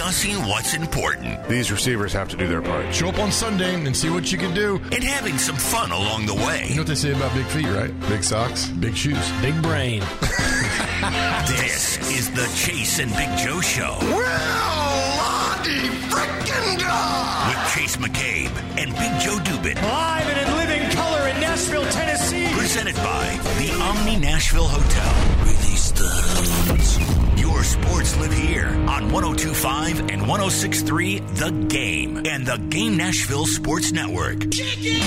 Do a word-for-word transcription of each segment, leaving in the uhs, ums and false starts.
discussing what's important. These receivers have to do their part. Show up on Sunday and see what you can do. And having some fun along the way. You know what they say about big feet, right? Big socks, big shoes, big brain. This is the Chase and Big Joe Show. Well, Lottie frickin' God! With Chase McCabe and Big Joe Dubin. Live and in living color in Nashville, Tennessee. Presented by the Omni Nashville Hotel. Release the hounds. Your sports live here on one oh two point five and one oh six point three The Game and the Game Nashville Sports Network. Chicken!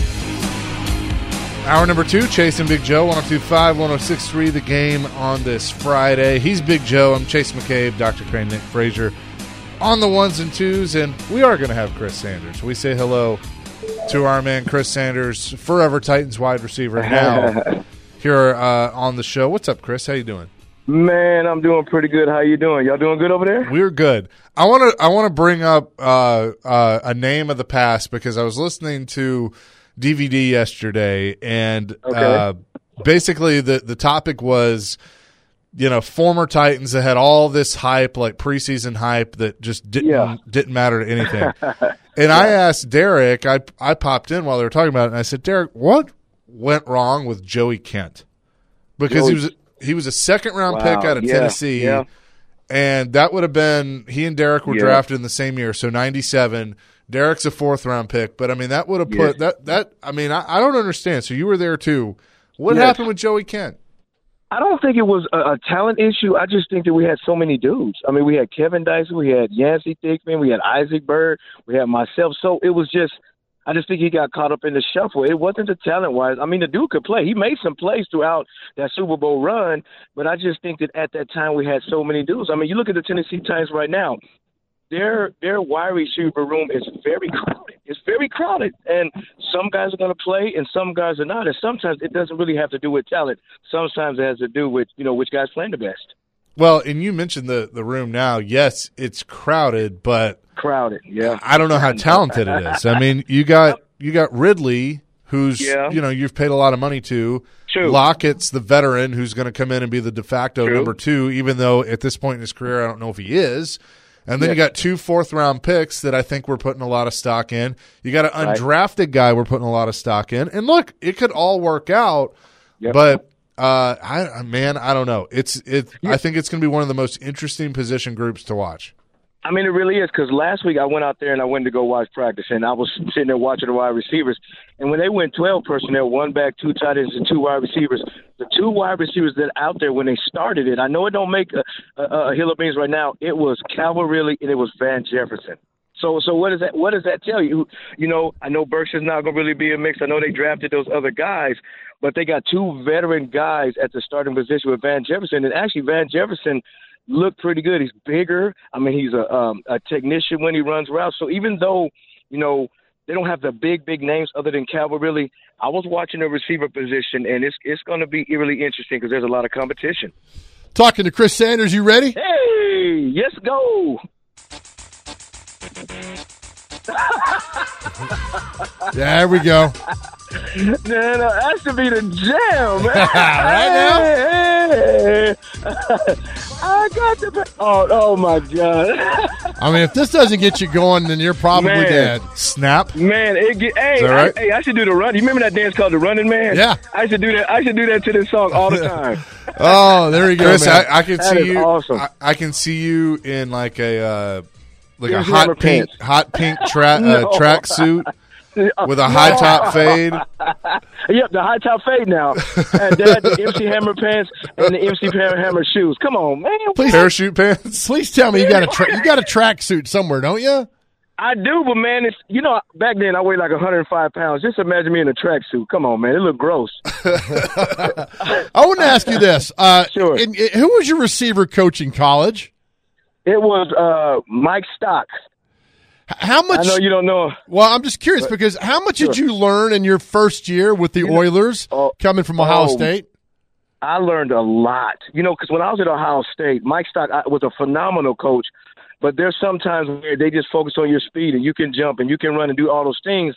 Hour number two, Chase and Big Joe, one oh two point five, one oh six point three The Game on this Friday. He's Big Joe. I'm Chase McCabe, Doctor Crane, Nick Frazier on the ones and twos, and we are going to have Chris Sanders. We say hello to our man Chris Sanders, forever Titans wide receiver, now here uh, on the show. What's up, Chris? How you doing? Man, I'm doing pretty good. How you doing? Y'all doing good over there? We're good. I want to I want to bring up uh, uh, a name of the past because I was listening to D V D yesterday, and okay. uh, basically the, the topic was, you know, former Titans that had all this hype, like preseason hype that just didn't yeah. didn't matter to anything. And I asked Derek, I I popped in while they were talking about it, and I said, Derek, what went wrong with Joey Kent? Because Joey. he was he was a second round wow. pick out of yeah. Tennessee, yeah. and that would have been he and Derek were yeah. drafted in the same year, so ninety-seven. Derek's a fourth round pick, but I mean that would have put yes. that that I mean I, I don't understand. So you were there too. What yes. happened with Joey Kent? I don't think it was a, a talent issue. I just think that we had so many dudes. I mean, we had Kevin Dyson, we had Yancey Thickman, we had Isaac Bird, we had myself. So it was just I just think he got caught up in the shuffle. It wasn't the talent wise. I mean, the dude could play. He made some plays throughout that Super Bowl run, but I just think that at that time we had so many dudes. I mean, you look at the Tennessee Titans right now. Their their wide receiver room is very crowded. It's very crowded, and some guys are going to play, and some guys are not. And sometimes it doesn't really have to do with talent. Sometimes it has to do with you know which guy's playing the best. Well, and you mentioned the the room now. Yes, it's crowded, but crowded. Yeah, I don't know how talented it is. I mean, you got you got Ridley, who's yeah. you know you've paid a lot of money to. True. Lockett's the veteran who's going to come in and be the de facto True. number two, even though at this point in his career, I don't know if he is. And then yes. you got two fourth-round picks that I think we're putting a lot of stock in. You got an undrafted right. guy we're putting a lot of stock in. And look, it could all work out, yep. but uh, I man, I don't know. It's it. Yeah. I think it's going to be one of the most interesting position groups to watch. I mean, it really is, because last week I went out there and I went to go watch practice, and I was sitting there watching the wide receivers. And when they went twelve personnel, one back, two tight ends, and two wide receivers, the two wide receivers that out there when they started it, I know it don't make a, a, a hill of beans right now, it was Calvin Ridley and it was Van Jefferson. So so what does that what does that tell you? You know, I know Burks is not going to really be a mix. I know they drafted those other guys, but they got two veteran guys at the starting position with Van Jefferson. And actually, Van Jefferson – look pretty good. He's bigger. I mean, he's a um, a technician when he runs routes. So even though, you know, they don't have the big, big names other than Calvin Ridley, I was watching the receiver position, and it's it's going to be really interesting because there's a lot of competition. Talking to Chris Sanders, you ready? Hey, yes, go. There we go. No, no, that should be the jam. Right now? Hey, hey. I got the. Oh, oh my God. I mean, if this doesn't get you going, then you're probably Man. dead. Snap. Man, it get, hey, right? I, hey, I should do the run. You remember that dance called the Running Man? Yeah. I should do that. I should do that to this song all the time. Oh, there you go, Chris, man. I, I can That see is you. awesome. I, I can see you in like a uh, like a Here's hot rubber pink, pants. hot pink tra- No. uh, track suit with a high top fade. Yep, the high top fade now. And they had the M C Hammer pants and the M C Hammer shoes. Come on, man. Please, Parachute pants. please tell me you got a tra- you got a track suit somewhere, don't you? I do, but man, it's you know back then I weighed like one hundred five pounds. Just imagine me in a tracksuit. Come on, man, it looked gross. I want to ask you this: uh, Sure. in, in, who was your receiver coach in college? It was uh, Mike Stocks. H- How much? I know you don't know. Well, I'm just curious because how much did Sure. you learn in your first year with the You know- Oilers oh, coming from Ohio oh, State? I learned a lot. You know, because when I was at Ohio State, Mike Stock I, was a phenomenal coach. But there's sometimes where they just focus on your speed and you can jump and you can run and do all those things.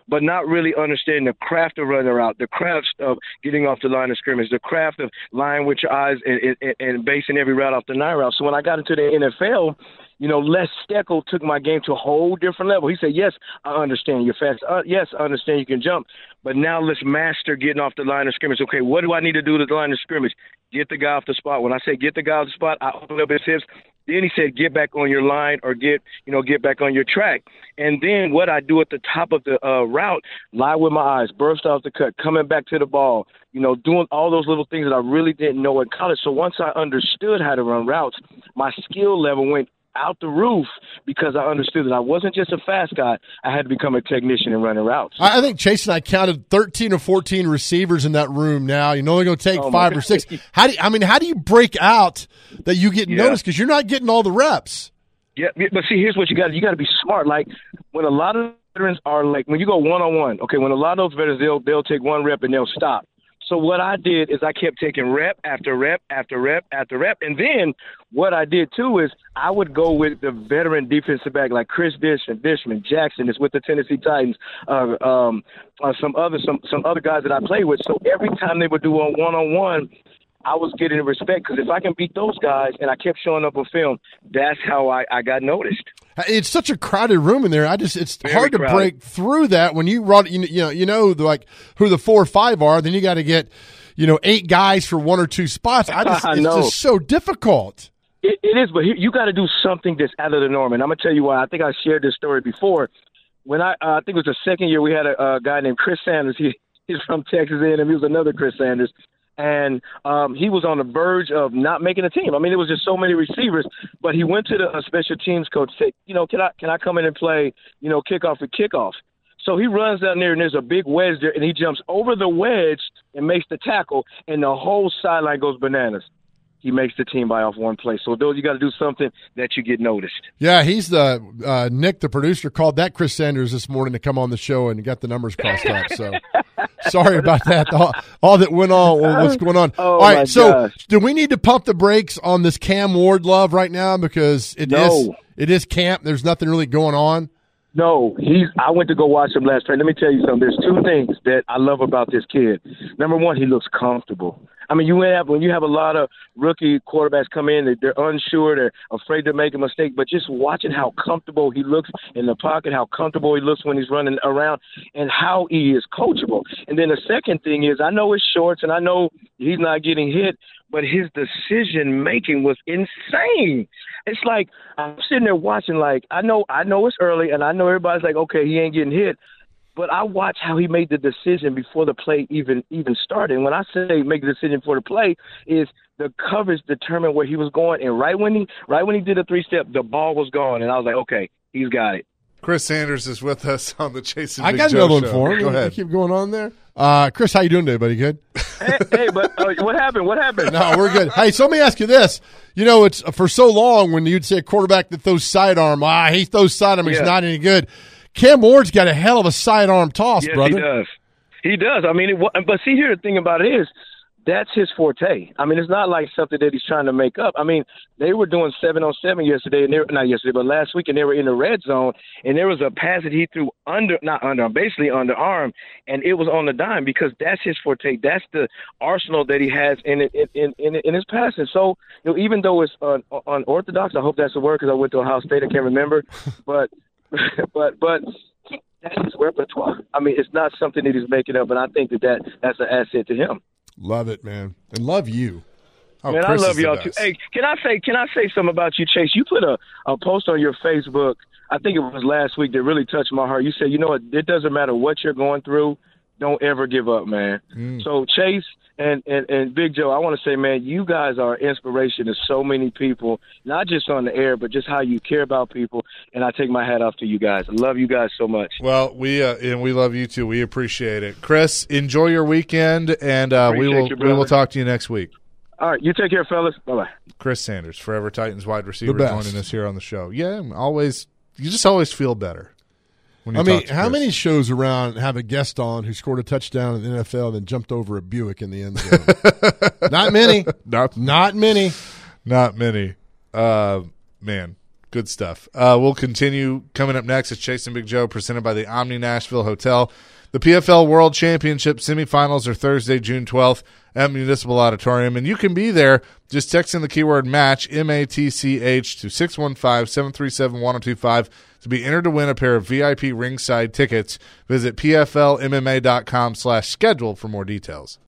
but not really understanding the craft of running around, the craft of getting off the line of scrimmage, the craft of lying with your eyes and, and, and basing every route off the nine route. So when I got into the N F L, you know, Les Steckel took my game to a whole different level. He said, yes, I understand you're fast. Uh, yes, I understand you can jump. But now let's master getting off the line of scrimmage. Okay, what do I need to do to the line of scrimmage? Get the guy off the spot. When I say get the guy off the spot, I open up his hips. Then he said, get back on your line or get, you know, get back on your track. And then what I do at the top of the uh, route, lie with my eyes, burst off the cut, coming back to the ball, you know, doing all those little things that I really didn't know in college. So once I understood how to run routes, my skill level went out the roof because I understood that I wasn't just a fast guy. I had to become a technician in running routes. I think Chase and I counted thirteen or fourteen receivers in that room now. You're only going to take Oh, five my or six. God. How do you, I mean, how do you break out that you get Yeah. noticed? Because you're not getting all the reps. Yeah, but see, here's what you got. You got to be smart. Like when a lot of veterans are like, when you go one on one. Okay, when a lot of those veterans they'll they'll take one rep and they'll stop. So what I did is I kept taking rep after rep after rep after rep, and then what I did too is I would go with the veteran defensive back like Chris Dishman, Dishman, Jackson is with the Tennessee Titans, uh, um, uh, some other some some other guys that I play with. So every time they would do a one on one, I was getting respect because if I can beat those guys and I kept showing up on film, that's how I, I got noticed. It's such a crowded room in there. I just it's Very hard to crowded. break through that when you run. You, you know, you know, the, like who the four or five are. Then you got to get, you know, eight guys for one or two spots. I just I it's know. just so difficult. It, it is, but here, you got to do something that's out of the norm. And I'm going to tell you why. I think I shared this story before. When I, uh, I think it was the second year, we had a, a guy named Chris Sanders. He He's from Texas A and M. He was another Chris Sanders. And um, he was on the verge of not making a team. I mean, it was just so many receivers. But he went to the uh, special teams coach, said, you know, can I can I come in and play, you know, kickoff to kickoff? So he runs down there, and there's a big wedge there, and he jumps over the wedge and makes the tackle, and the whole sideline goes bananas. He makes the team by off one play. So those you got to do something that you get noticed. Yeah, he's the uh, Nick, the producer, called that Chris Sanders this morning to come on the show and got the numbers crossed up. So sorry about that. All, all that went on, what's going on. Oh, all right, my so gosh. do we need to pump the brakes on this Cam Ward love right now because it No. is it is camp. There's nothing really going on. No, he's. I went to go watch him last night. Let me tell you something. There's two things that I love about this kid. Number one, he looks comfortable. I mean, you have when you have a lot of rookie quarterbacks come in, they're, they're unsure, they're afraid to make a mistake. But just watching how comfortable he looks in the pocket, how comfortable he looks when he's running around, and how he is coachable. And then the second thing is, I know his shorts, and I know he's not getting hit, but his decision making was insane. It's like I'm sitting there watching, like I know, I know it's early, and I know everybody's like, okay, he ain't getting hit. But I watch how he made the decision before the play even even started. And when I say make the decision for the play, is the coverage determined where he was going. And right when he right when he did a three step, the ball was gone, and I was like, okay, he's got it. Chris Sanders is with us on the Chase and I Big got Joe another one show. for him. Go ahead. Keep going on there. Uh, Chris, how you doing today, buddy? Good? hey, hey, but uh, what happened? What happened? No, we're good. Hey, so let me ask you this. You know, it's for so long when you'd say a quarterback that throws sidearm, ah, he throws sidearm, he's Yeah. not any good. Cam Ward's got a hell of a sidearm toss, Yes, brother. he does. He does. I mean, it, wa- but see, here the thing about it is, that's his forte. I mean, it's not like something that he's trying to make up. I mean, they were doing seven on seven yesterday, and they were, not yesterday, but last week, and they were in the red zone, and there was a pass that he threw under, not under, basically underarm, and it was on the dime because that's his forte. That's the arsenal that he has in in in, in, in his passing. So, you know, even though it's un, unorthodox, I hope that's the word because I went to Ohio State, I can't remember, but but but. That's his repertoire. I mean, it's not something that he's making up, and I think that, that that's an asset to him. Love it, man. And love you. Oh, Man, Chris I is love the y'all best. too. Hey, can I say can I say something about you, Chase? You put a, a post on your Facebook, I think it was last week, that really touched my heart. You said, you know what, it doesn't matter what you're going through, don't ever give up, man. Mm. So Chase and, and, and Big Joe, I want to say, man, you guys are inspiration to so many people, not just on the air, but just how you care about people. And I take my hat off to you guys. I love you guys so much. Well, we uh, and we love you too. We appreciate it, Chris. Enjoy your weekend, and uh, we Appreciate will you, we will brother. talk to you next week. All right, you take care, fellas. Bye-bye. Chris Sanders, Forever Titans wide receiver, The best. joining us here on the show. Yeah, always. You just always feel better. When you I mean, talk to how Chris. many shows around have a guest on who scored a touchdown in the N F L and then jumped over a Buick in the end zone? Not many. Not Not many. not many. Uh, man, Good stuff. Uh, we'll continue. Coming up next is Chase and Big Joe, presented by the Omni Nashville Hotel. The P F L World Championship semifinals are Thursday, June twelfth at Municipal Auditorium, and you can be there. Just text in the keyword MATCH, M A T C H, to six one five, seven three seven, one oh two five to be entered to win a pair of V I P ringside tickets. Visit P F L M M A dot com slash schedule for more details.